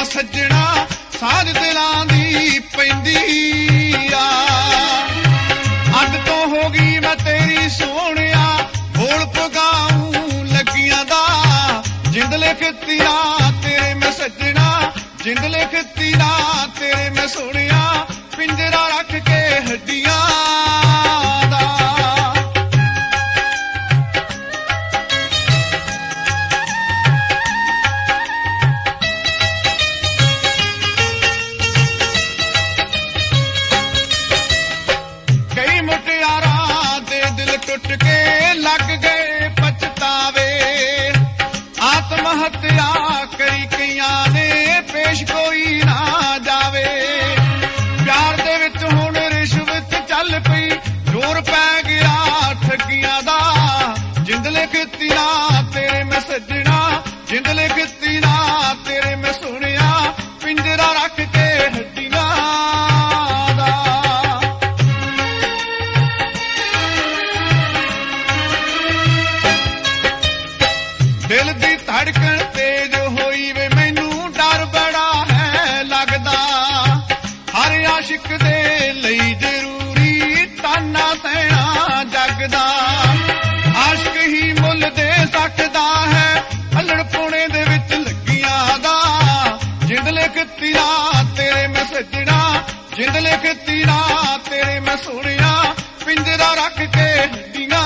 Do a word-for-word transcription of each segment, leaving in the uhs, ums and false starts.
सज्जना साध दिलां दी पैंदी आ अज तो हो गई मैं तेरी सोहणिया बोल पगाऊं लगियां दा जिंद लिखती ना तेरे मैं सज्जना जिंद लिखती ना तेरे मैं सोहणिया पिंजरा रख के हड्डियां दा टुट के लग गए पछतावे आत्महत्या करी कईयां ने पेश कोई ना जावे प्यार दे विच हुण रिश्वत चल पई जोर पै गया ठगियां दा जिंद लिखती ना तेरे मैं सज्जना जिंद लिखती ना तेरे मैं सोहणिया पिंजरा रख के हड्डियां दिल दी धड़कन तेज होई वे मैनू डर बड़ा है लगदा हर आशिक दे लई जरूरी ताना सहना जगदा आशिक ही मुल दे सकदा है हलड़ पुणे दे विच लगियां दा जिंद लिखती ना तेरे मैं सज्जना जिंद लिखती ना तेरे मैं सोहणिया पिंजरा रख के हड्डियां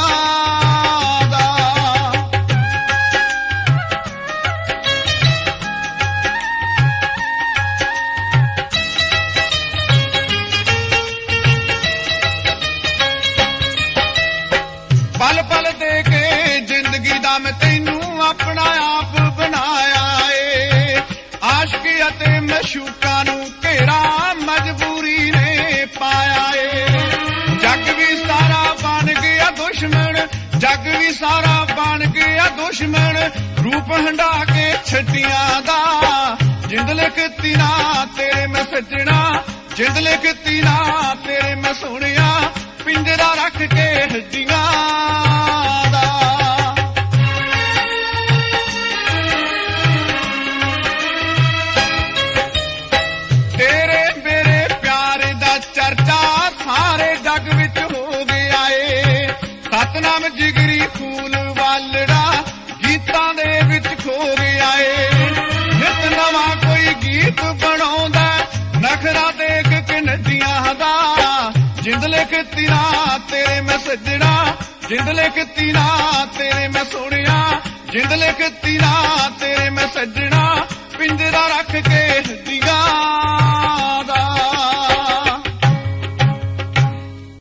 पल पल दे के जिंदगी दा मैं तैनू अपना आप बनाया ए आशिकी अते मशूका नू घेरा मजबूरी ने पाया ए जग भी सारा बन गया दुश्मन जग भी सारा बन गया दुश्मन रूप हंडा के छड्डियां दा जिंद लिखती ना तेरे मैं सज्जना जिंद लिखती ना तेरे मैं सोहणिया पिंजरा रख के हड्डियां दा तेरे मेरे प्यार दा चर्चा सारे जग विच हो गया ए सतनाम जिगरी फूल वालड़ा गीतां दे विच खो गया ए नित नवां कोई गीत बनाउंदा नखरा देख के नदियां दा जिंद लिखती ना तेरे मैं सज्जना जिंद लिखती ना तेरे मैं सोहणिया जिंद लिखती ना तेरे मैं सज्जना पिंजरा रख के हड्डियां